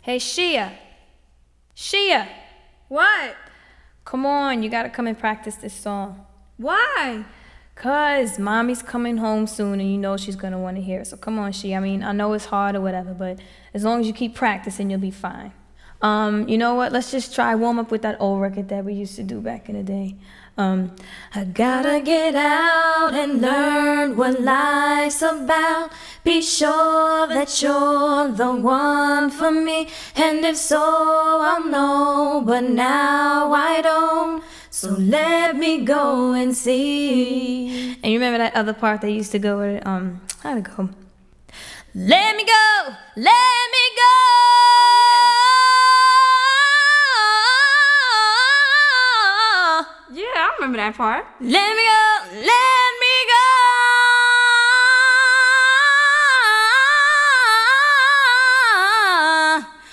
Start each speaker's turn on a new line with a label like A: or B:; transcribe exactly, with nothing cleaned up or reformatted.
A: Hey, Shia. Shia.
B: What?
A: Come on, you gotta come and practice this song.
B: Why?
A: Cause mommy's coming home soon and you know she's gonna wanna hear it. So come on, Shia. I mean, I know it's hard or whatever, but as long as you keep practicing, you'll be fine. Um, you know what? Let's just try warm up with that old record that we used to do back in the day. Um, I gotta get out and learn what life's about. Be sure that you're the one for me. And if so, I'll know, but now I don't. So let me go and see. And you remember that other part that used to go with, um, how'd it go? Let me go, let me go.
B: Yeah, I remember that part.
A: Let me go, let